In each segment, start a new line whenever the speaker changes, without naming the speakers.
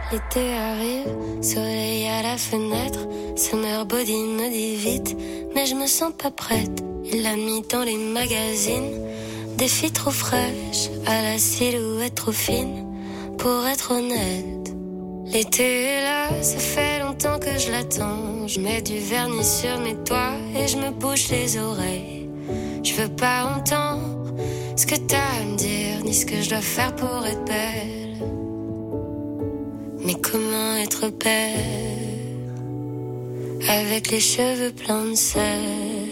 L'été arrive, soleil à la fenêtre. Summer body me dit vite, mais je me sens pas prête. Il l'a mis dans les magazines. Des filles trop fraîches, à la silhouette trop fine. Pour être honnête, l'été est là, ça fait longtemps que je l'attends. Je mets du vernis sur mes doigts et je me bouche les oreilles. Je veux pas entendre ce que t'as à me dire, ni ce que je dois faire pour être belle. Mais comment être belle avec les cheveux pleins de sel?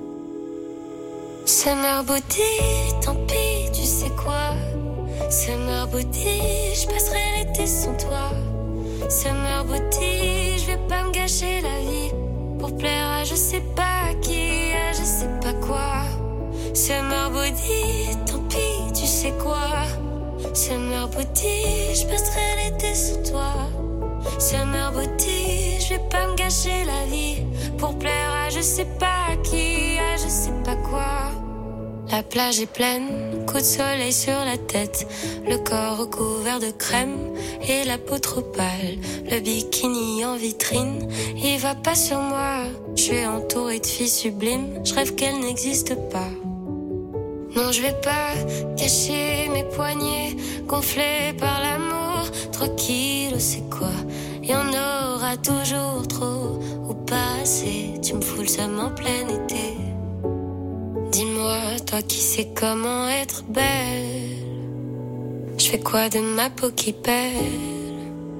Summer body, tant pis, tu sais quoi? Summer body, je passerai l'été sans toi. Summer body, je vais pas me gâcher la vie pour plaire à je sais pas qui, à je sais pas quoi. Summer body, tant pis, tu sais quoi? Summer body, je passerai l'été sans toi. Summer body, je vais pas me gâcher la vie pour plaire à je sais pas qui, à je sais pas quoi. La plage est pleine, coup de soleil sur la tête, le corps recouvert de crème et la peau trop pâle. Le bikini en vitrine, il va pas sur moi. Je suis entourée de filles sublimes, je rêve qu'elles n'existent pas. Non, je vais pas cacher mes poignets gonflés par l'amour. 3 kilos, c'est quoi? Y en aura toujours trop ou pas assez. Tu me fous le seum en plein été. Dis-moi, toi qui sais comment être belle, je fais quoi de ma peau qui pèle?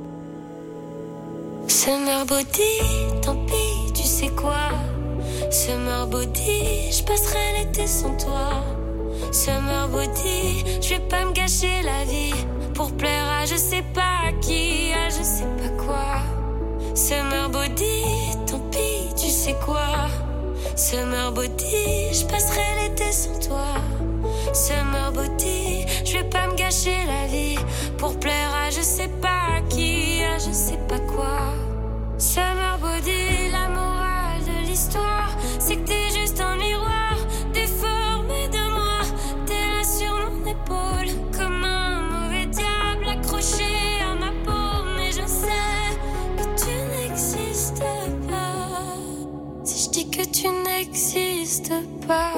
Summer body, tant pis, tu sais quoi? Summer body, je passerai l'été sans toi. Summer body, je vais pas me gâcher la vie pour plaire à je sais pas qui, à je sais pas quoi. Summer body, tant pis, tu sais quoi? Summer body, je passerai l'été sans toi. Summer body, je vais pas me gâcher la vie pour plaire à je sais pas qui, à je sais pas quoi. Summer body, la morale de l'histoire, c'est que t'es juste un miroir déformé de moi. T'es là sur mon épaule comme un mauvais diable accroché à ma peau, mais je sais que tu n'existes pas. Si je dis que tu n'existes pas.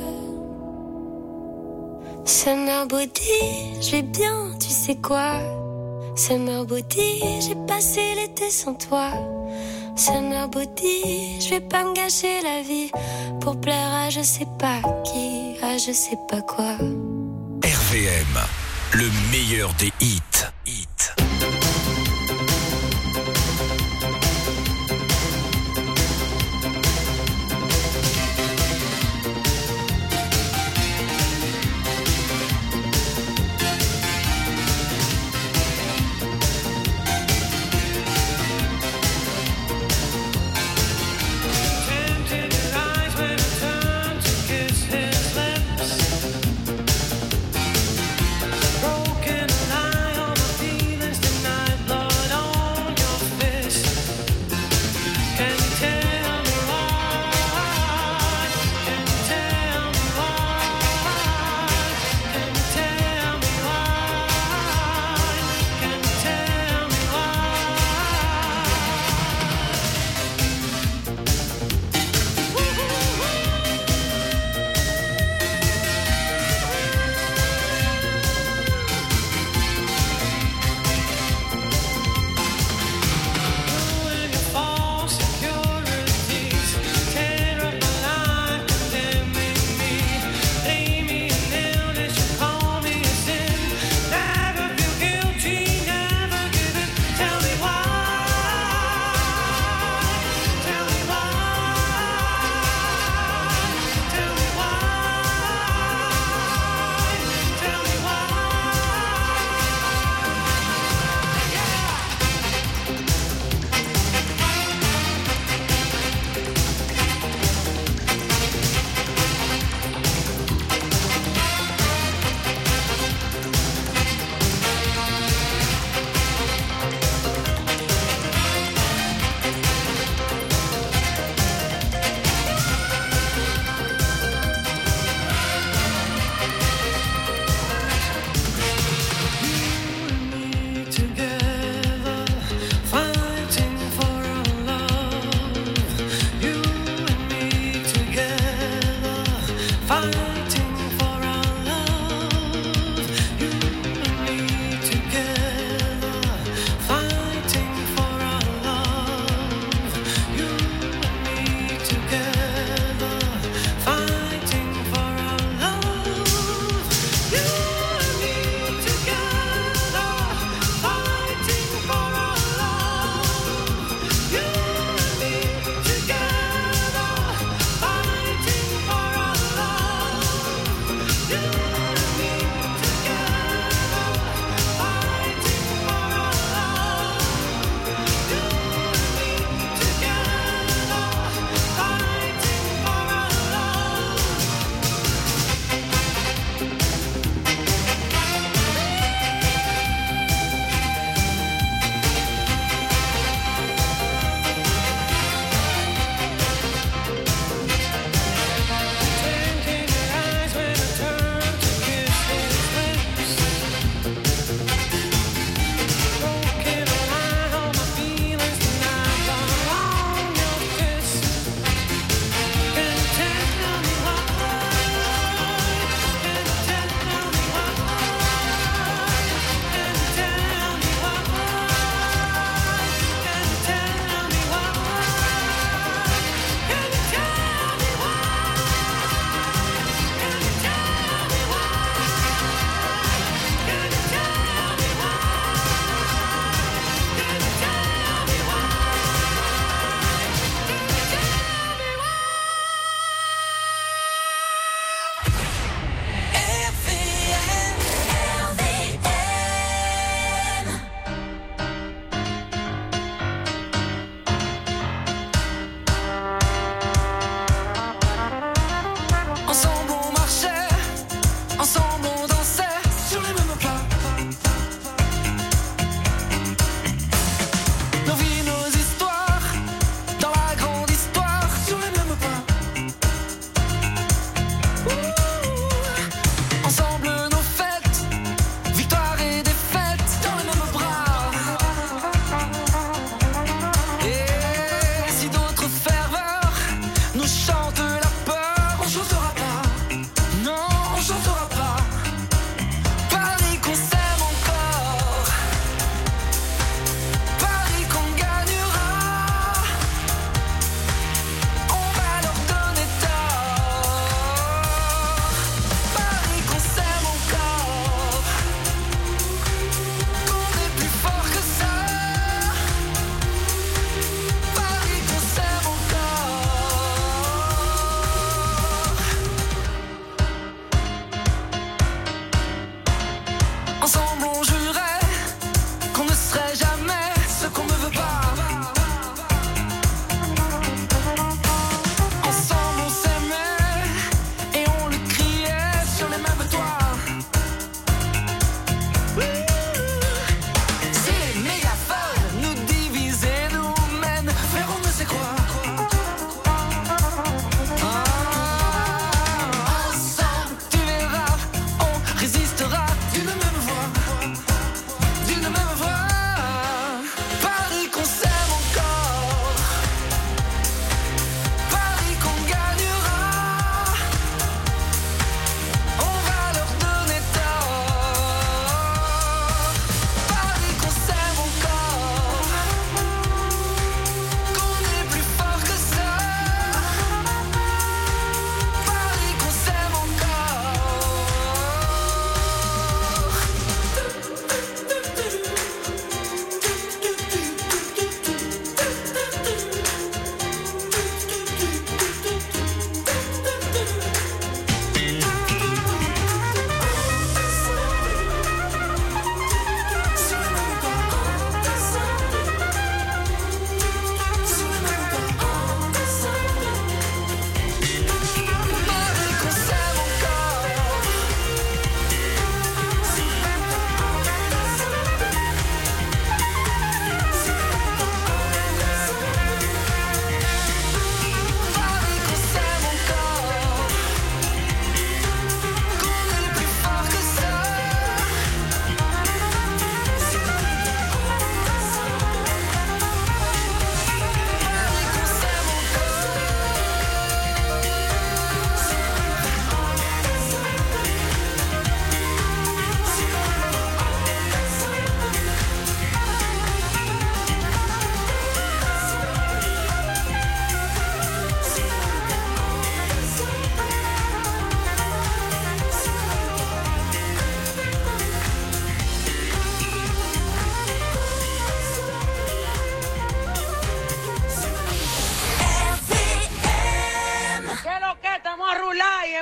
Summer body, je vais bien, tu sais quoi? Summer body, j'ai passé l'été sans toi. Summer body, je vais pas me gâcher la vie pour plaire à je sais pas qui, à je sais pas quoi.
RVM, le meilleur des hits.
Broken eye on my feet.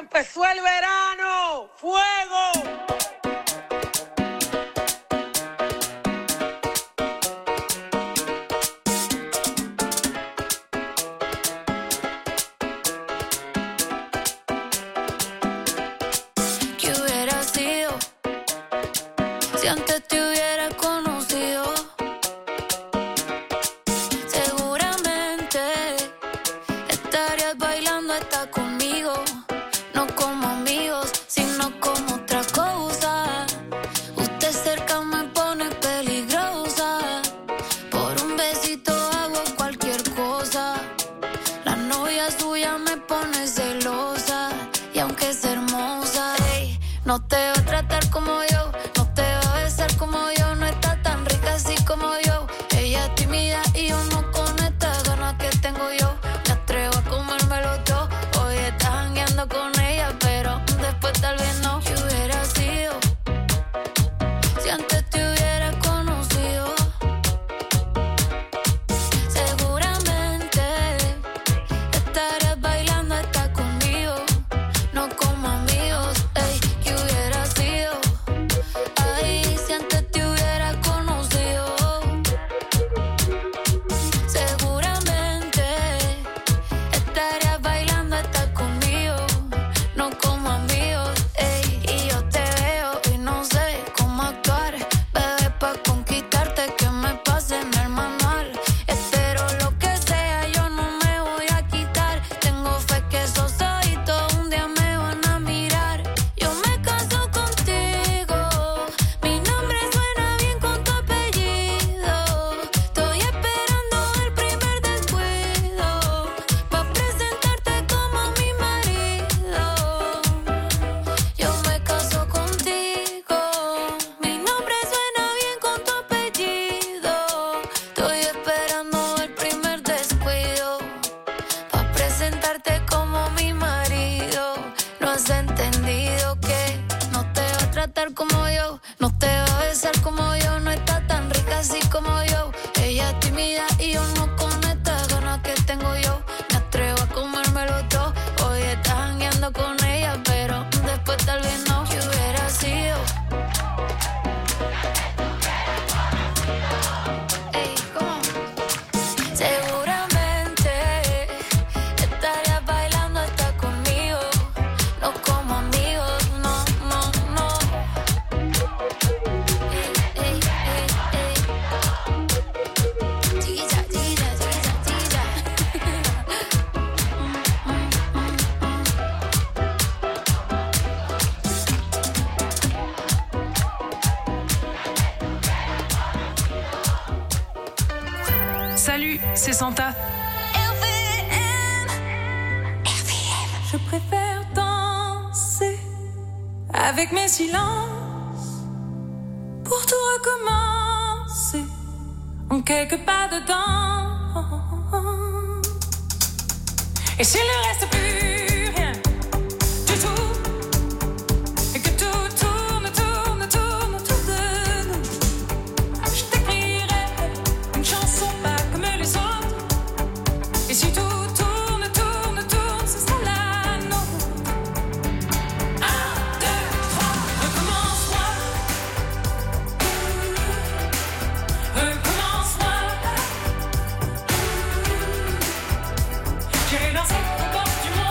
empezó el verano. ¡Fuego!
Si antes te hubiera conocido, seguramente estarías bailando hasta conmigo. No como amigos, sino como otra cosa. Usted cerca me pone peligrosa. Por un besito hago cualquier cosa. La novia suya me pone celosa. Y aunque es hermosa, hey, no te va a tratar como yo. Como yo, no está tan rica así como yo. Ella es tímida y yo no con estas ganas que tengo yo. Me atrevo a comérmelo todo. Hoy estás jangueando con ella, pero después tal vez no. ¿Qué hubiera sido si antes te hubiera conocido? Seguramente estarías bailando hasta conmigo. No como amigos, ey. ¿Qué hubiera sido? Ay, si antes te hubiera conocido, seguramente estarías bailando hasta conmigo, no como amigos, ey. Y yo te veo y no sé cómo actuar, bebé, pa' conquistarte que me pase en el manual. Espero lo que sea, yo no me voy a quitar. Tengo fe que esos ojitos un día me van a mirar. Yo me caso contigo. Mi nombre suena bien con tu apellido. Estoy esperando el primer descuido pa' presentarte como mi marido. Yo me caso contigo. Mi nombre suena bien con tu apellido. Estoy esperando el primer descuido pa' presentarte como mi marido. No has entendido que no te va a tratar como yo, no te va a besar como yo, no está tan rica así como yo. Ella es tímida y yo no con estas ganas que tengo yo. Me atrevo a comérmelo todo. Hoy estás jangueando con ella, pero después tal vez no. ¿Qué hubiera sido? Ey, ¿cómo? Seguramente estarías bailando hasta conmigo. No como amigos, no, no, no. Ey, ey, ey, ey. Chiquilla, chiquilla, chiquilla, chiquilla.
Salut, c'est Santa.
Je préfère danser avec mes silences pour tout recommencer en quelques pas dedans. Et s'il ne reste plus rien du tout, et que tout tourne, tourne, tourne autour de nous, je t'écrirai une chanson pas comme les autres. Et si tout tourne, tourne, tourne, ce sera la nôtre. 1, 2, 3, recommence-moi. Recommence-moi. J'irai danser au bord du monde.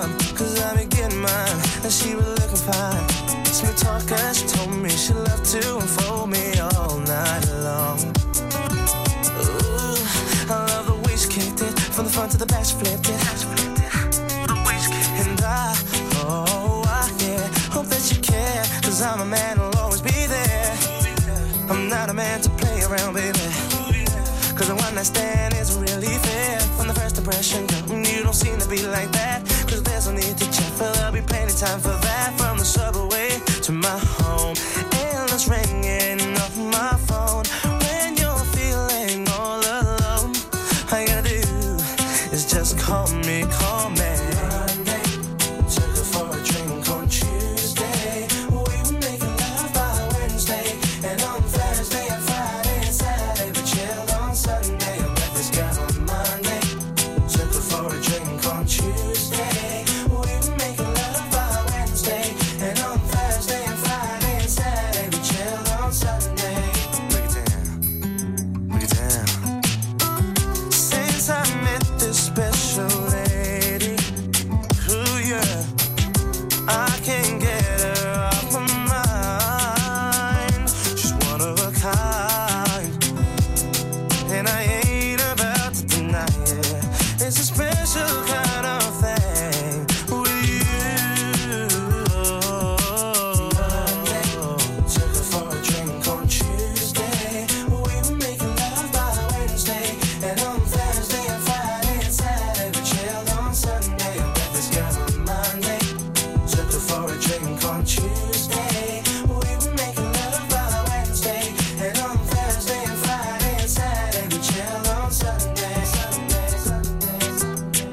time, cause I be getting mine, and she was looking fine. Smooth talker, she told me she loved to unfold me all night long. Ooh, I love the way she kicked it, from the front to the back she flipped it. And I hope that you care, cause I'm a man who'll always be there. I'm not a man to play around, baby, cause a one night stand isn't really fair. From the first impression, girl, you don't seem to be like that, cause there's no need to check, but there'll be plenty of time for that. From the subway to my home, endless ringing off my phone. When you're feeling all alone, all you gotta do is just call me, call me. Monday, took her for a drink on Tuesday. We were making love by Wednesday, and on Thursday and Friday and Saturday we chilled on Sunday. I met this girl on Monday, took her for a drink on Tuesday. We were making love by Wednesday, and on Thursday and Friday and Saturday we chilled on Sunday. Break it down, break it down. Since I met this special lady, ooh yeah, I can't get her off my mind. She's one of a kind, and I ain't about to deny it. It's a special kind of thing with you. Monday, took her for a drink on Tuesday. We were making love by Wednesday, and on Thursday and Friday and Saturday we chilled on Sunday. I met this girl on Monday, took her for a drink on Tuesday. We were making love by Wednesday, and on Thursday and Friday and Saturday we chilled on Sunday. Sunday, Sunday, Sunday.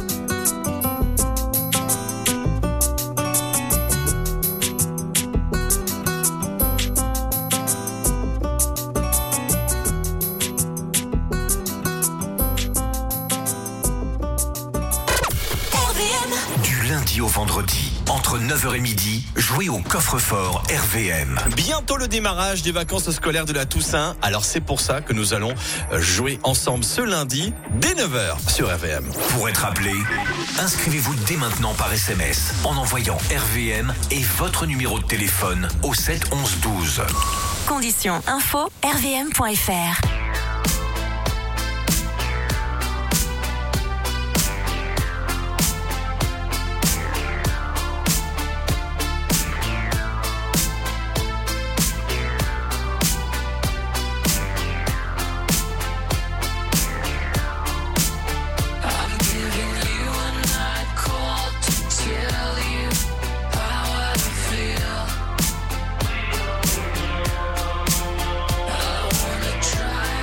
Du lundi au vendredi, entre 9h et midi, jouez au coffre-fort RVM.
Bientôt le démarrage des vacances scolaires de la Toussaint. Alors c'est pour ça que nous allons jouer ensemble ce lundi dès 9h sur RVM.
Pour être appelé, inscrivez-vous dès maintenant par SMS en envoyant RVM et votre numéro de téléphone au 7 11 12.
Conditions info rvm.fr.
I'm giving you a night call to tell you how I feel. I wanna try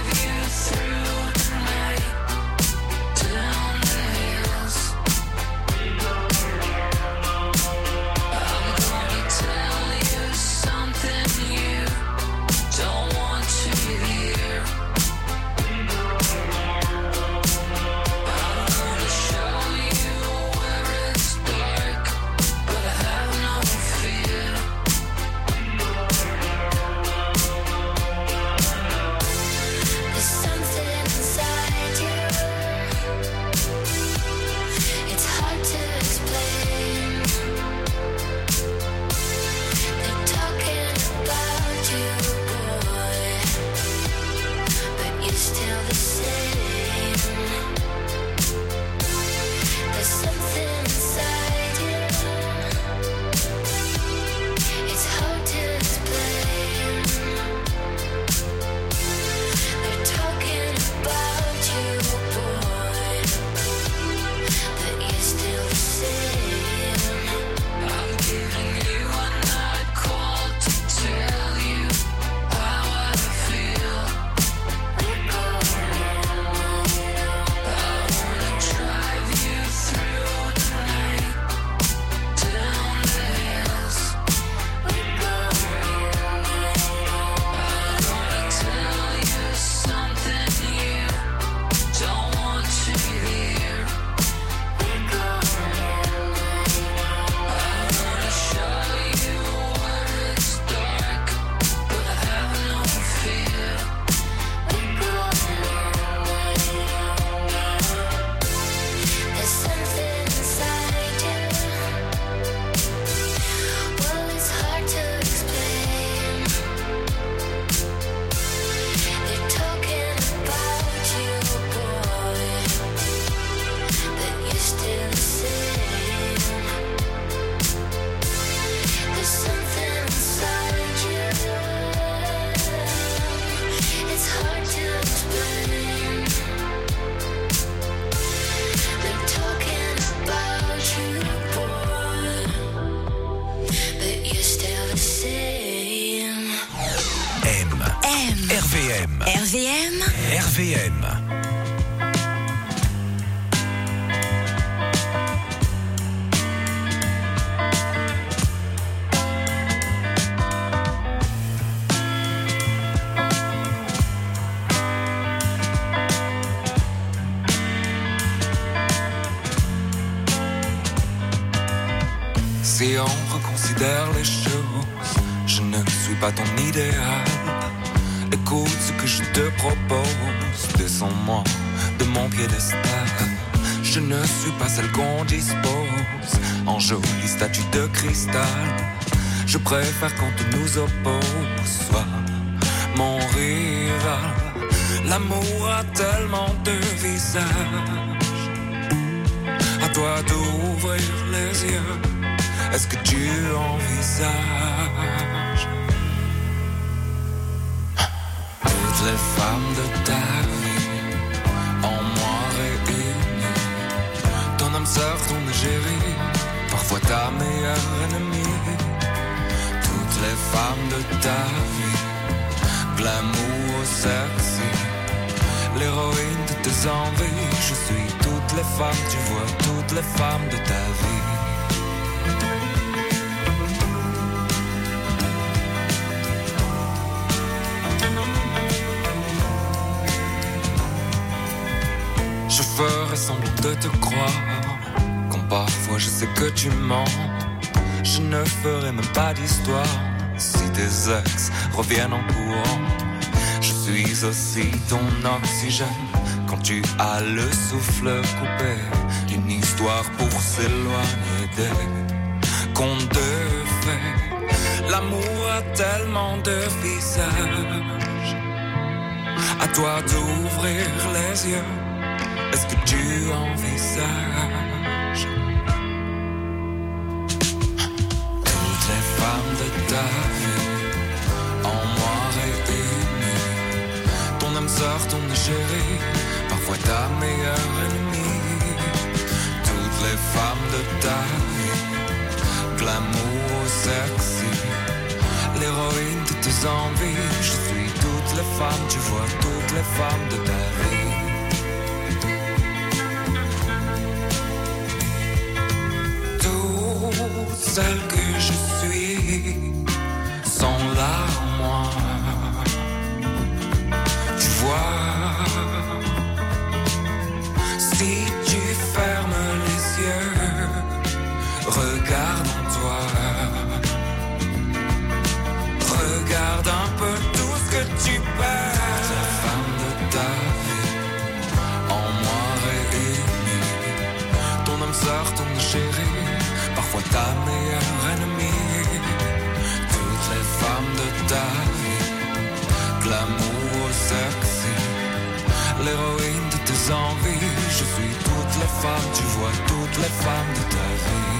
RVM.
RVM.
RVM.
Si on reconsidère les choses, je ne suis pas ton idéal. Écoute ce que je te propose, descends-moi de mon piédestal. Je ne suis pas celle qu'on dispose en jolie statue de cristal. Je préfère qu'on te nous oppose, sois mon rival. L'amour a tellement de visages, à toi d'ouvrir les yeux. Est-ce que tu envisages toutes les femmes de ta vie en moi réunies? Ton âme sœur, ton égérie, parfois ta meilleure ennemie. Toutes les femmes de ta vie, glamour sexy, l'héroïne de tes envies. Je suis toutes les femmes, tu vois, toutes les femmes de ta vie. Je ferai semblant de te croire, quand parfois je sais que tu mens. Je ne ferai même pas d'histoire si tes ex reviennent en courant. Je suis aussi ton oxygène quand tu as le souffle coupé. Une histoire pour s'éloigner des contes de fées. L'amour a tellement de visages, à toi d'ouvrir les yeux. Est-ce que tu envisages toutes les femmes de ta vie en moi réunies? Ton âme sœur, ton égérie, parfois ta meilleure ennemie. Toutes les femmes de ta vie, glamour sexy, l'héroïne de tes envies. Je suis toutes les femmes, tu vois, toutes les femmes de ta vie. Celles que je suis sont là en moi. Tu vois, si tu fermes les yeux, regarde en toi. Regarde un peu tout ce que tu perds. La femme de ta vie, en moi réunie. Ton âme sœur, ton chéri, parfois ta meilleure ennemie. Toutes les femmes de ta vie, glamour sexy, l'héroïne de tes envies. Je suis toutes les femmes, tu vois, toutes les femmes de ta vie.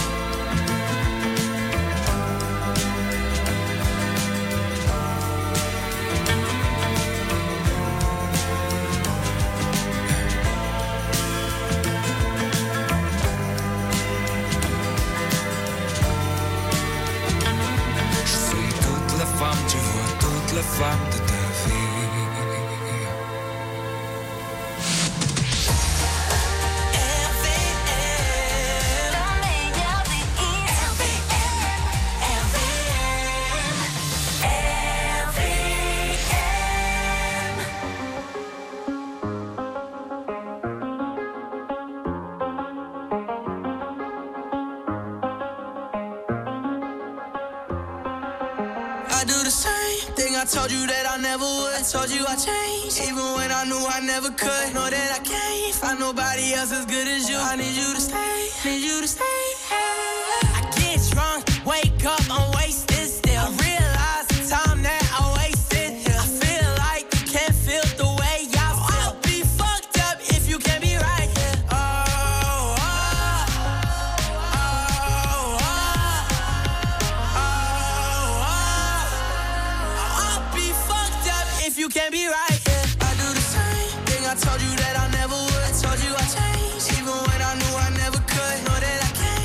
Les femmes de ta vie.
I told you that I never would. I told you I changed, even when I knew I never could. Know that I can't find nobody else as good as you. I need you to stay, need you to stay. I get drunk, wake up, I'm wasted still. I realize the time that I wasted here. I feel like you can't feel the way I feel. I'll be fucked up if you can't be right here. If you can't be right, yeah. I do the same thing. I told you that I never would. I told you I changed, even when I knew I never could. Know that I can't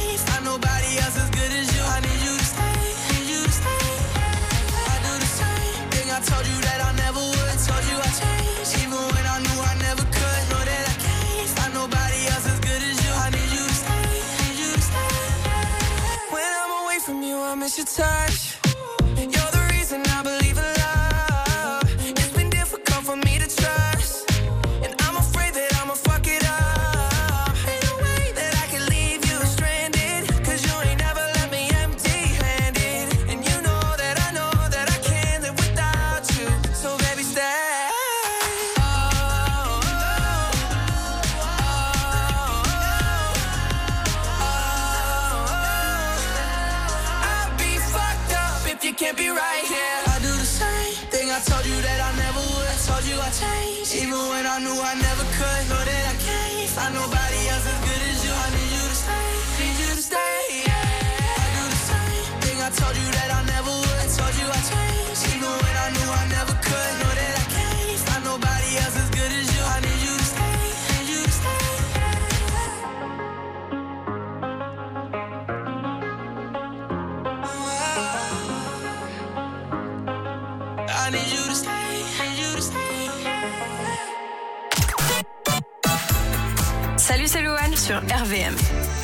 miss your touch. You're the reason I believe in love. It's been difficult for me to trust, and I'm afraid that I'ma fuck it up. Ain't no way that I can leave you stranded, 'cause you ain't never let me empty-handed. And you know that I can't live without you. So baby, stay. You can't be right here. I do the same thing I told you that I never would. I told you I changed, even when I knew I never could. Know that I can't find nobody else as good as you. I need you to stay, need you to stay. Yeah. I do the same thing I told you that I never would. I told you I changed, even when I knew I never could. Know that I can't find nobody else as good as you. I need you to stay, need you to stay. I need you to stay, need you to stay.
Salut, c'est Louane sur RVM.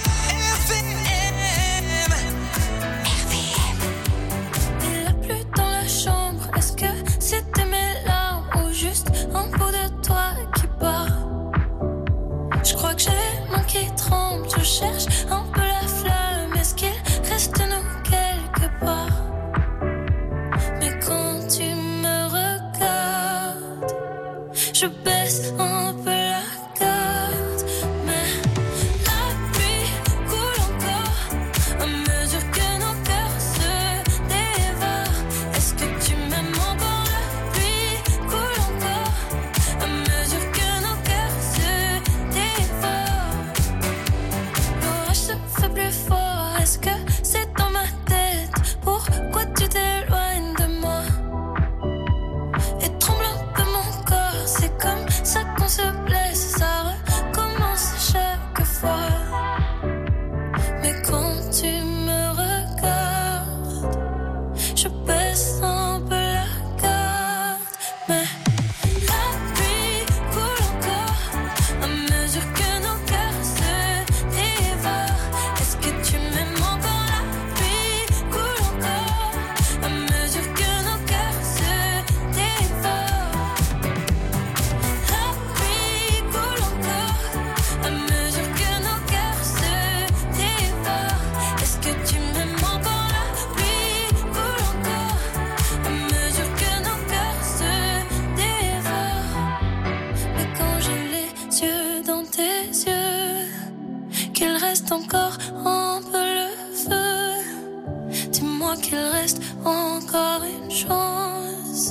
Il a plu dans la chambre. Est-ce que c'était mes larmes ou juste un bout de toi qui part? Je crois que j'ai les mains qui tremblent. Je cherche un peu la flamme. Est-ce qu'il reste nous quelque part? Mais quand tu me regardes, je baisse un peu la garde. Mais la pluie coule encore à mesure que nos cœurs se dévorent. Est-ce que tu m'aimes encore? La pluie coule encore à mesure que nos cœurs se dévorent. L'orage se fait plus fort. Est-ce que c'est dans ma tête? Pourquoi tu t'éloignes de moi? Et tremble un peu mon corps. C'est comme ça qu'on se blesse. Ça recommence chaque fois. Mais quand tu me regardes, je baisse un peu la garde. Mais la pluie coule encore à mesure que nos cœurs se dévorent. Est-ce que tu m'aimes encore? La pluie coule encore à mesure que nos cœurs se dévorent. La pluie coule encore à mesure que nos cœurs se dévorent. Est-ce que tu m'aimes encore? La pluie coule encore à mesure que nos cœurs se dévorent. Mais quand j'ai les yeux dans tes yeux, qu'il reste encore un peu le feu, dis-moi qu'il reste encore une chance.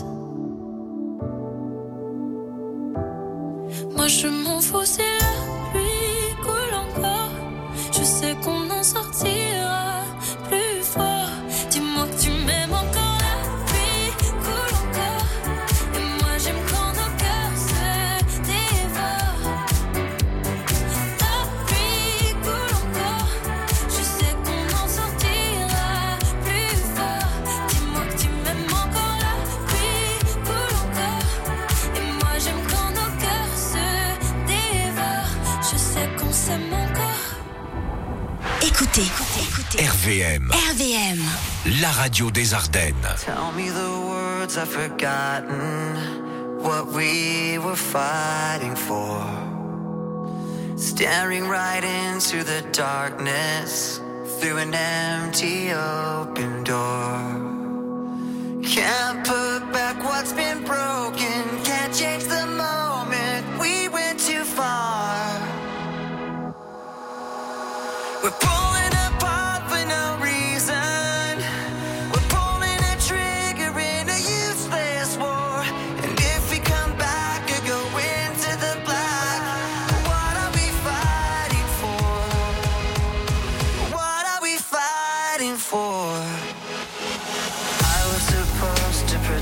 Moi je m'en fous si la pluie coule encore. Je sais qu'on en sortira plus fort. Dis-moi que tu m'aimes encore. La pluie coule encore. Et moi j'aime quand nos cœurs se dévorent. La pluie coule encore. Je sais qu'on en sortira plus fort. Dis-moi que tu m'aimes encore. La pluie coule encore. Et moi j'aime quand nos cœurs se dévorent. Je sais qu'on s'aime encore.
Écoutez.
RVM,
RVM.
la radio des Ardennes.
Tell me the words I've forgotten, what we were fighting for. Staring right into the darkness, through an empty open door. Can't put back what's been broken, can't change the moment, we went too far. We're pulling apart for no reason. We're pulling a trigger in a useless war. And if we come back or go into the black, what are we fighting for? What are we fighting for? I was supposed to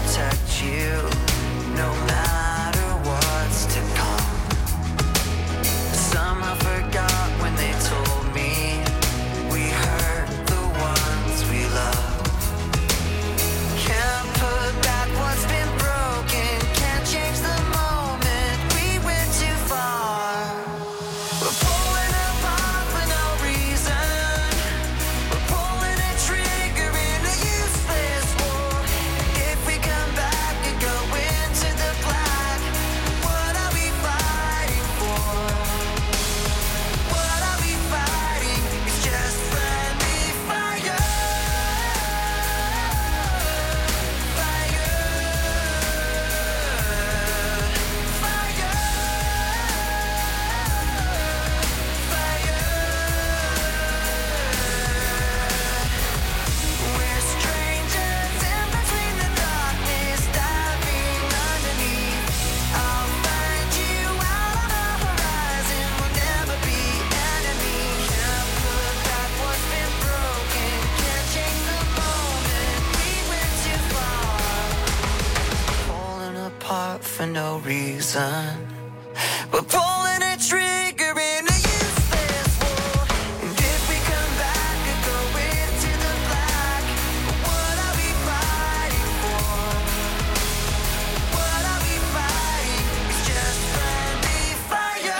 for no reason. We're pulling a trigger in a useless war. And if we come back and go into the black, what are we fighting for? What are we fighting? It's just friendly fire.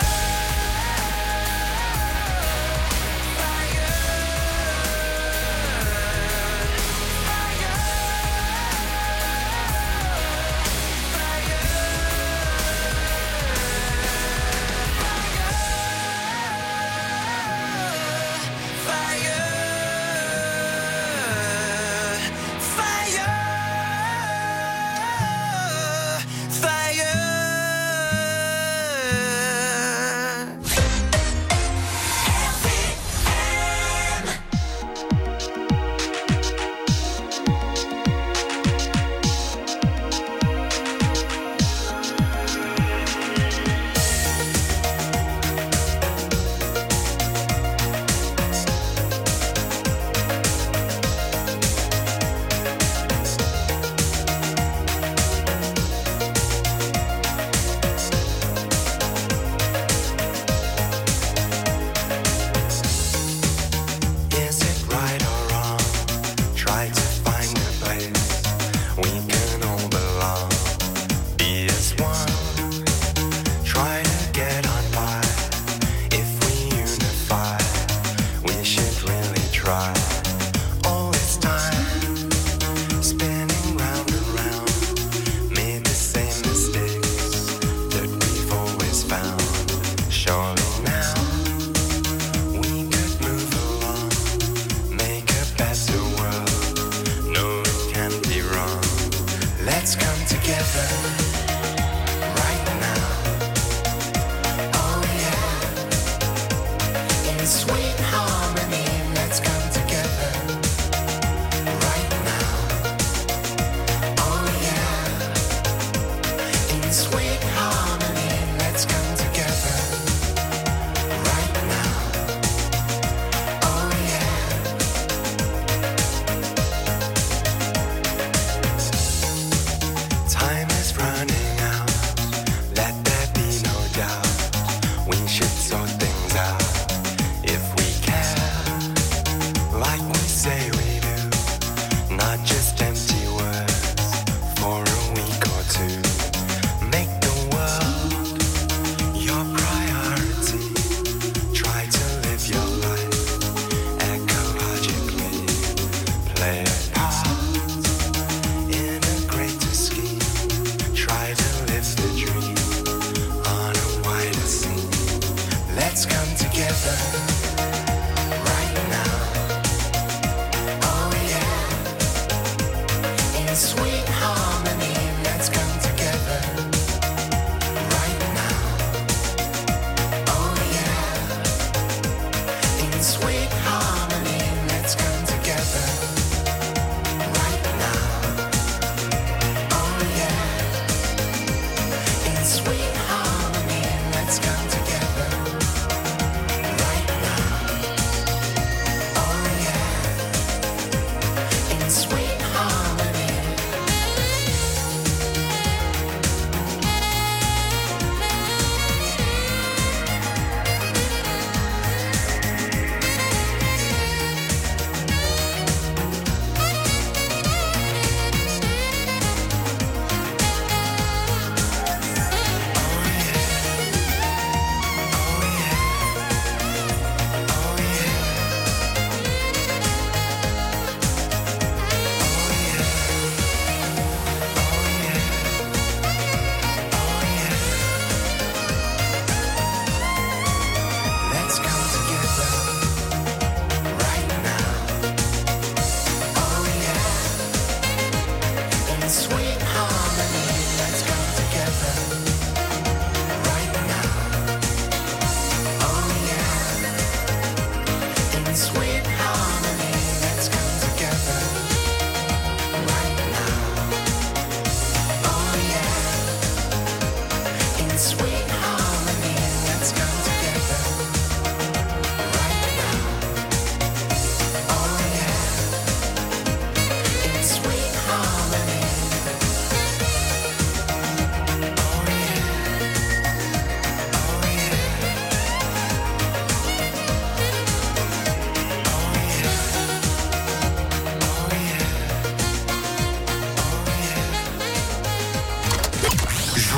Time is running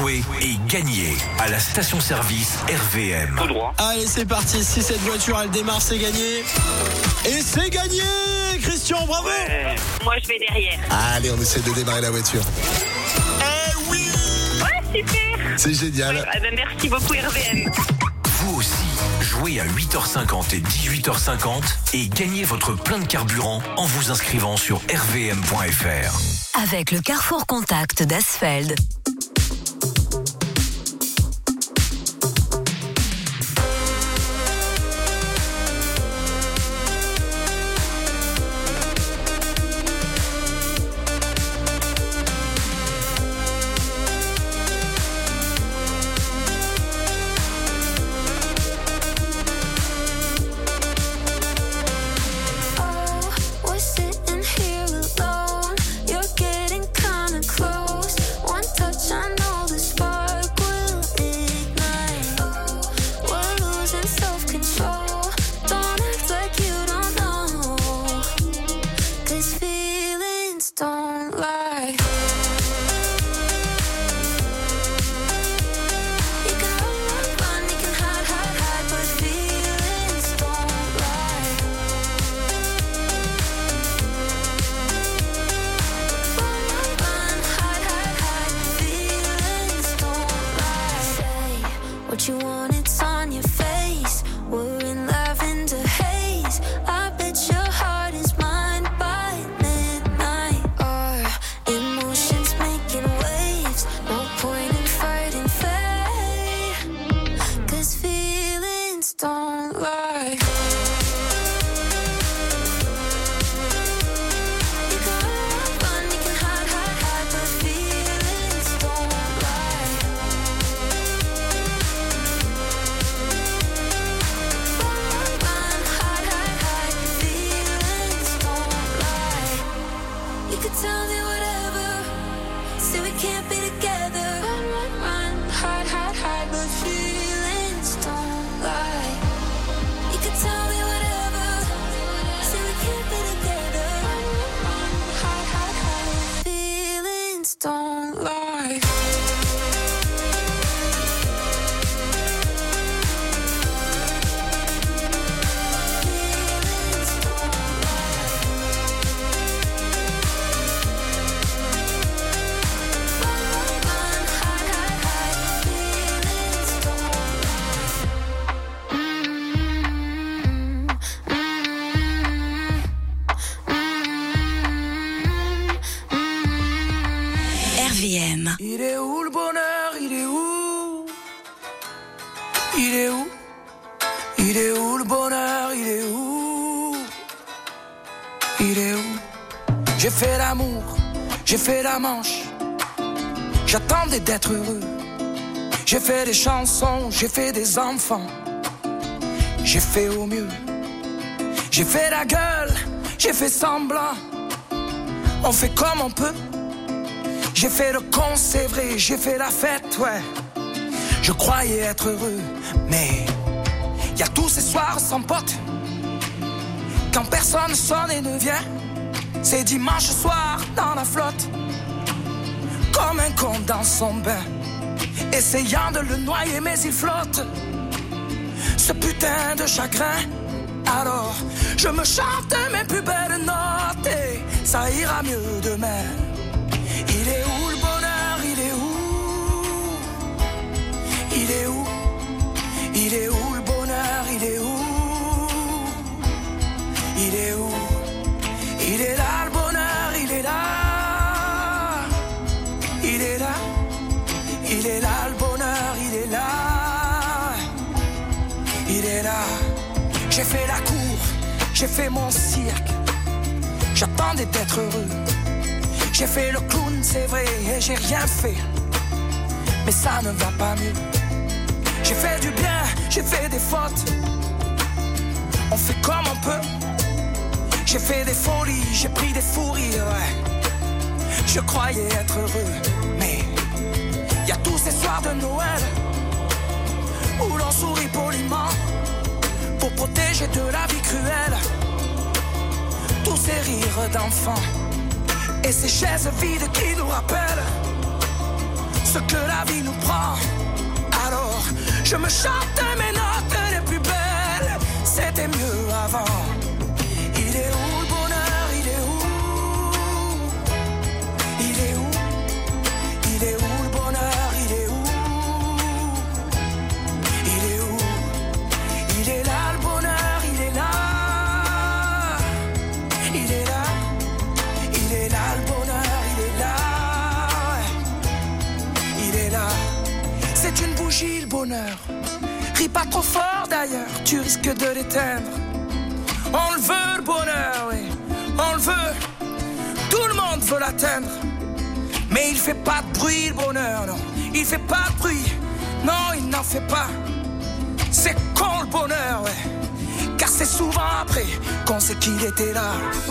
jouer et gagner à la station-service RVM.
Tout droit.
Allez, c'est parti. Si cette voiture, elle démarre, c'est gagné. Et c'est gagné, Christian, bravo.
Moi, je vais derrière.
Allez, on essaie de démarrer la voiture.
Eh oui.
Ouais, super.
C'est génial.
Ouais, merci beaucoup, RVM.
Vous aussi, jouez à 8h50 et 18h50 et gagnez votre plein de carburant en vous inscrivant sur rvm.fr.
Avec le Carrefour Contact d'Asfeld.
Il est où le bonheur? Il est où? Il est où? Il est où le bonheur? Il est où? Il est où? J'ai fait l'amour, j'ai fait la manche. J'attendais d'être heureux. J'ai fait des chansons, j'ai fait des enfants. J'ai fait au mieux. J'ai fait la gueule, j'ai fait semblant. On fait comme on peut. J'ai fait le con, c'est vrai, j'ai fait la fête, ouais. Je croyais être heureux, mais y a tous ces soirs sans potes. Quand personne sonne et ne vient, c'est dimanche soir dans la flotte. Comme un con dans son bain, essayant de le noyer mais il flotte. Ce putain de chagrin. Alors je me chante mes plus belles notes et ça ira mieux demain. Il est où le bonheur? Il est où? Il est où? Il est où le bonheur? Il est où? Il est où? Il est là le bonheur, il est là. Il est là. Il est là le bonheur, il est là. Il est là. J'ai fait la cour, j'ai fait mon cirque. J'attendais d'être heureux. J'ai fait le clown, c'est vrai, et j'ai rien fait. Mais ça ne va pas mieux. J'ai fait du bien, j'ai fait des fautes. On fait comme on peut. J'ai fait des folies, j'ai pris des fous rires, ouais. Je croyais être heureux, mais y a tous ces soirs de Noël où l'on sourit poliment pour protéger de la vie cruelle tous ces rires d'enfants et ces chaises vides qui nous rappellent ce ce que la vie nous prend. Alors, je me chante mes notes les plus belles. C'était mieux avant. Il est où le bonheur? Il est où? Il est où? Il est où le bonheur? Il est où? Il est où? Il est là le bonheur, il est là. Il est là. Il est là le bonheur, il est là. Il est là. C'est une bougie le bonheur. Ris pas trop fort d'ailleurs, tu risques de l'éteindre. On le veut le bonheur, oui, on le veut. Tout le monde veut l'atteindre. Mais il fait pas de bruit le bonheur, non. Il fait pas de bruit, non il n'en fait pas. C'est con le bonheur, ouais. Car c'est souvent après qu'on sait qu'il était là.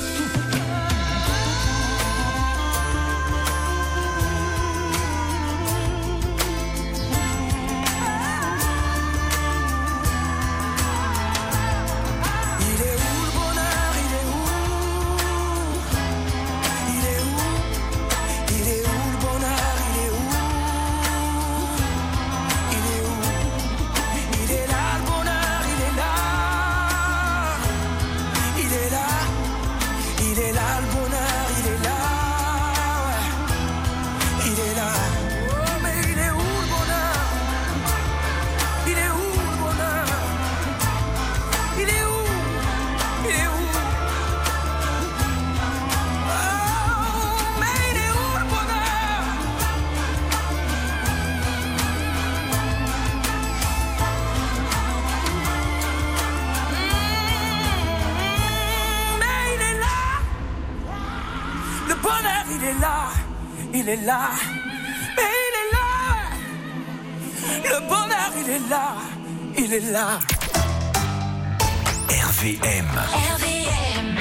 Il est là, mais il est là. Le bonheur, il est là, il est là.
RVM.
RVM.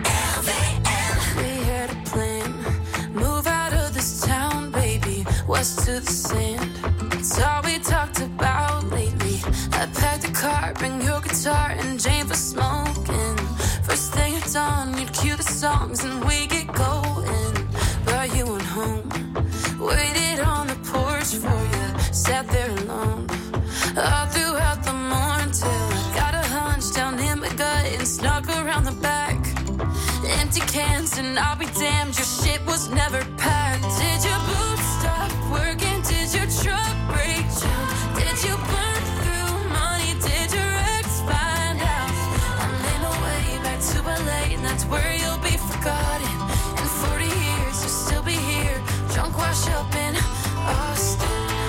We had a plan. Move out of this town, baby. West to the sand. It's all we talked about lately. I packed the car, bring your guitar and Jane for smoking. First thing at dawn, you'd cue the songs and we get going. But you went home, waited on the porch for you, sat there alone, all throughout the morning till I got a hunch down in my gut and snuck around the back. Empty cans and I'll be damned, your shit was never packed. Did your boots stop working? Did your truck break down? Did you burn through money? Did your ex find out? I'm in a way back to LA and that's where you'll be forgotten. In 40 years you'll still be here, drunk wash up in Austin.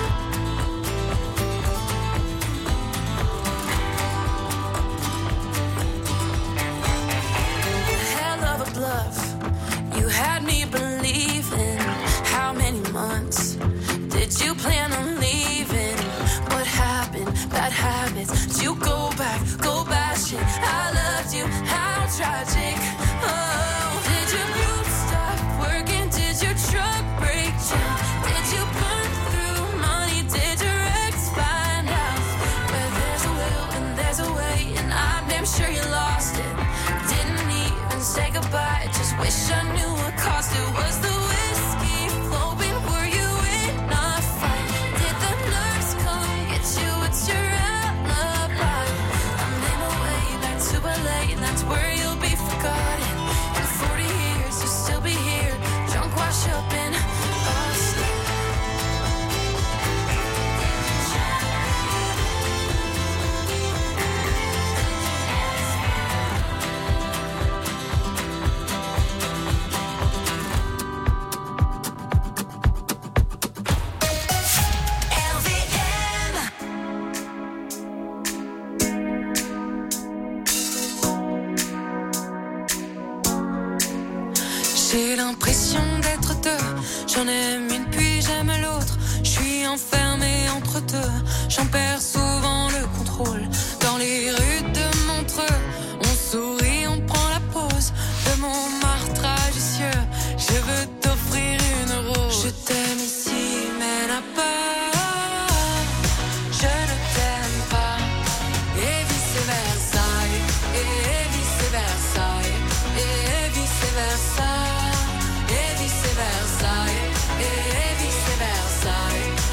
Hell of a bluff, you had me believing. How many months did you plan on leaving? What happened? Bad habits. Did you go back, go bashing? I loved you, how tragic. Oh, did your boots stop working? Did your truck break down? Did you burn through money? Did your ex find out? Where there's a will and there's a way, and I'm damn sure you lost it. Didn't even say goodbye, just wish I knew what cost it. Was the whiskey flowing? Were you in a fight? Did the nurse come get you? It's your alibi. I'm in a way back to LA and that's where you'll be forgotten. In 40 years you'll still be here, drunk wash up in Austin. J'ai l'impression d'être deux, j'en aime une puis j'aime l'autre. Je suis enfermé entre deux, j'en perds souvent le contrôle. Dans les rues de Montreux, on sourit, on prend la pause de mon martrage vicieux. Je veux t'offrir une rose. Je t'aime ici mais là-bas, je ne t'aime pas. Et vice versa, et vice versa, et vice versa. Et vice versa, et vice versa,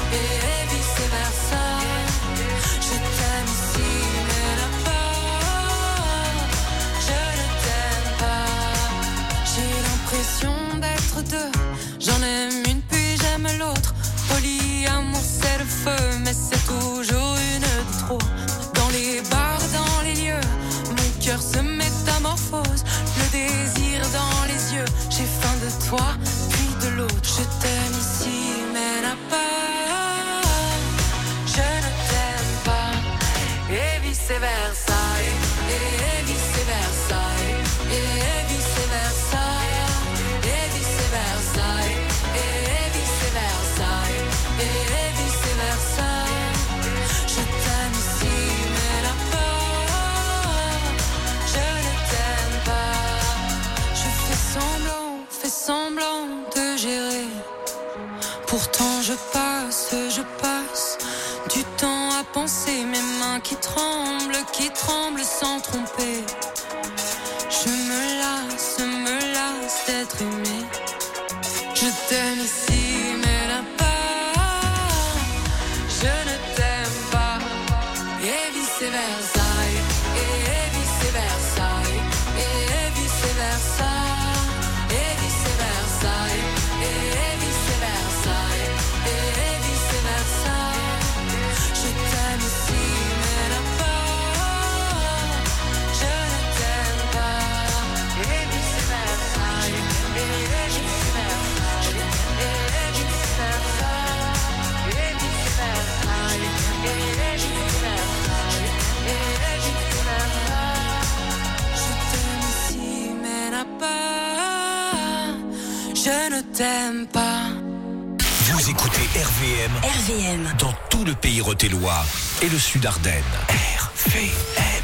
l'impression d'être deux. J'en aime une puis j'aime l'autre. Polyamour c'est le feu, mais c'est toujours une de trop. Dans les bars, dans les lieux, mon cœur se métamorphose. Le désir dans les yeux, j'ai faim de toi, puis de l'autre. Je t'aime ici, mais n'a pas. Je ne t'aime pas, et vice versa, et vice versa, et vice versa, et vice versa, et vice versa, et vice versa. Je t'aime ici, mais là-bas, je ne t'aime pas. Je fais semblant de gérer. Pourtant je passe du temps à penser, mes mains qui tremblent sans tromper. Je me lasse d'être aimé. Je t'aime ici, mais là-bas, je ne t'aime pas. Et vice versa, et vice versa, et vice versa, et vice versa, et vice versa, et vice versa. Je t'aime ici, mais là-bas, je ne t'aime pas. Et vice versa, et vice versa, et vice versa, et vice versa, et vice versa, et vice versa. Je t'aime ici, mais là-bas, je ne t'aime pas.
Vous écoutez RVM dans tout le pays rothellois et le sud Ardennes. RVM.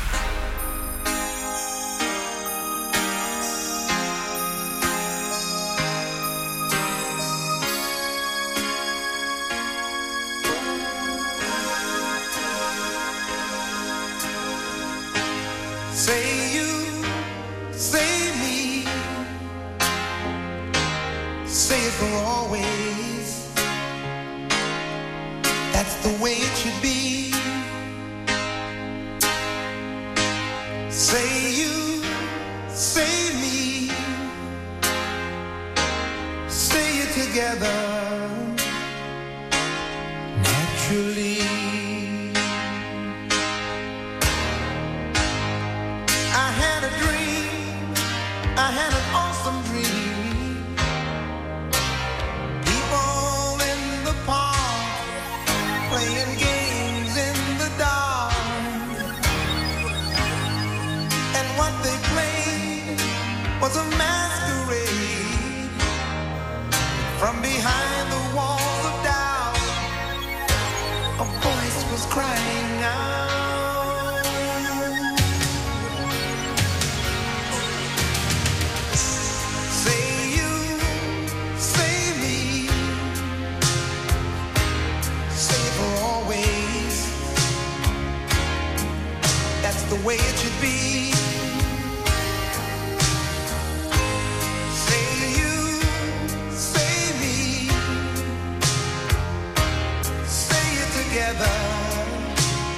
Say you, say me, say it for always. That's the way it should be. Say you, say me, say it together naturally. I had a dream, I had an awesome dream. People in the park playing games in the dark. And what they played was a masquerade. From behind the walls of doubt, a voice was crying out. The way it should be. Say you, say me, say it together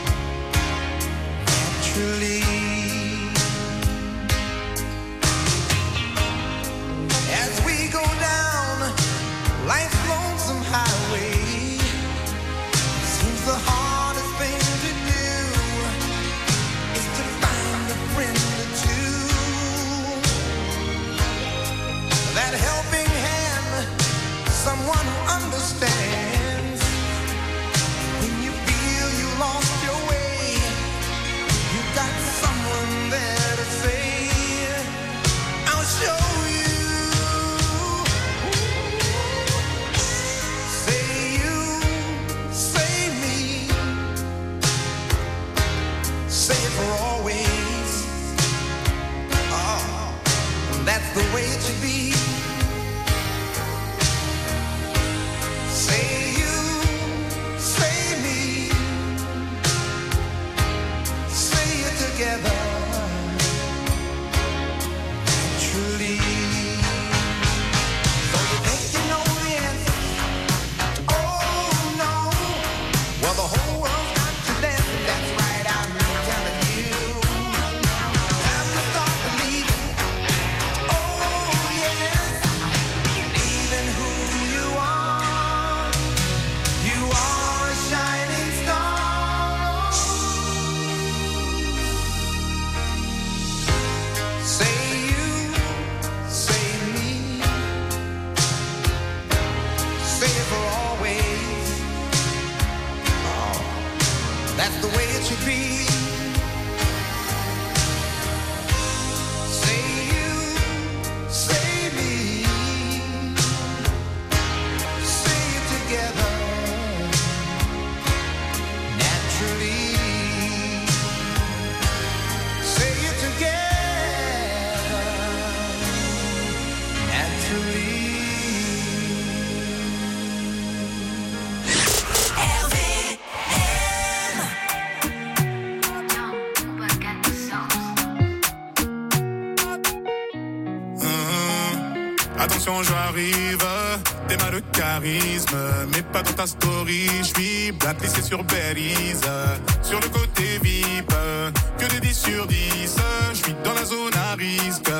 Attention, j'arrive, t'es mal de charisme, mais pas dans ta story. J'suis blacklissé sur Belize, sur le côté VIP, que des 10 sur 10. J'suis dans la zone à risque.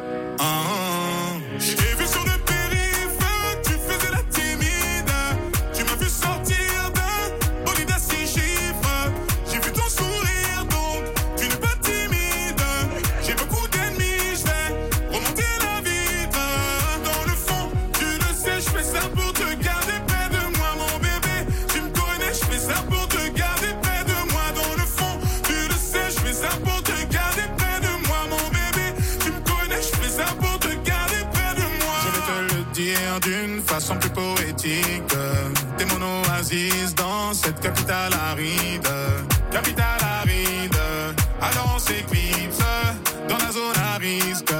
J't'ai vu sur le périph', tu faisais la timide. Tu m'as vu sortir d'un bolide à 6 chiffres. J'ai vu ton sourire, donc tu n'es pas timide. J'ai beaucoup d'ennemis, j'vais remonter la vitre. Dans le fond, tu le sais, j'fais ça pour te garder près de moi, mon bébé. Tu me connais, j'fais ça pour te garder près de moi. Dans le fond, tu le sais, j'fais ça pour te garder près de moi, mon bébé. Tu me connais, j'fais ça pour te garder près de moi. Je vais te le dire d'une façon plus poétique. T'es mon oasis dans cette capitale aride. Capitale aride. Alors on s'éclipse dans la zone à risque.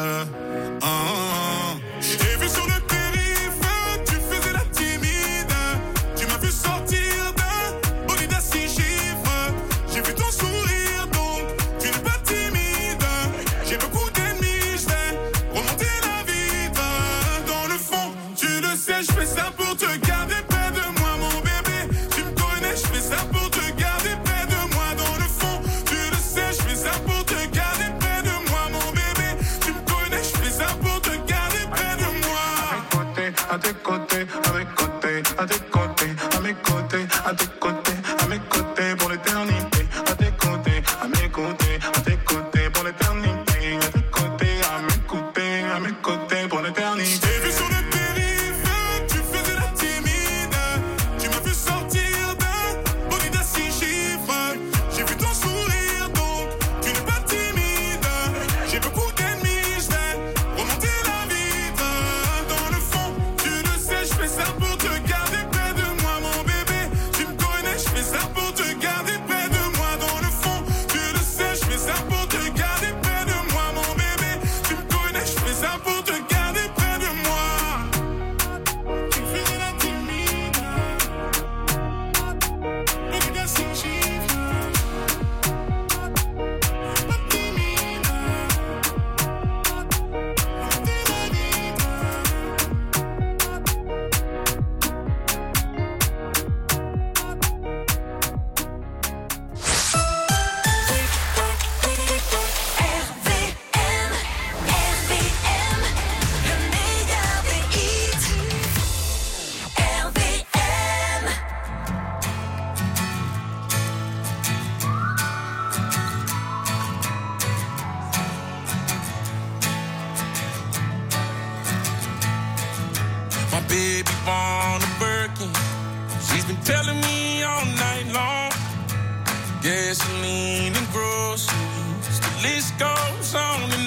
J'ai vu sur le périph', tu faisais la timide. Tu m'as vu sortir d'un bolide à 6 chiffres. J'ai vu ton sourire, donc tu n'es pas timide. J'ai beaucoup d'ennemis, j'vais remonter la vitre. Dans le fond, tu le sais, j'fais ça pour te garder près de moi, mon bébé. Tu me connais, j'fais ça pour te garder près de moi. Dans le fond, tu le sais, j'fais ça pour te garder près de moi, mon bébé. Tu me connais, j'fais ça pour te garder près de moi. À tes côtés, à mes côtés, à tes côtés, à mes côtés, à tes côtés, à mes côtés pour l'éternité. À tes côtés, à mes côtés, à tes côtés pour l'éternité. À tes côtés, à mes côtés pour l'éternité. J'ai vu sur le périph', tu faisais la timide. Tu m'as vu sortir d'un bolide à 6 chiffres. J'ai vu ton sourire, donc tu n'es pas timide. J'ai beaucoup d'ennemis, j'vais remonter la vitre. Dans le fond, tu le sais, j'fais ça pour te garder près de moi, mon bébé. Tu me connais, j'fais ça pour te garder près de moi. Dans le fond, tu le sais, j'fais ça pour te garder près de moi, mon bébé. Tu me connais, j'fais ça pour te garder près de moi. Tu faisais la timide. Bolide à 6 chiffres. Pas timide. Remonter la vitre.
RVM, le meilleur des hits. RVM.
My baby born a Birkin. She's been telling me all night long. Gasoline and groceries. The list goes on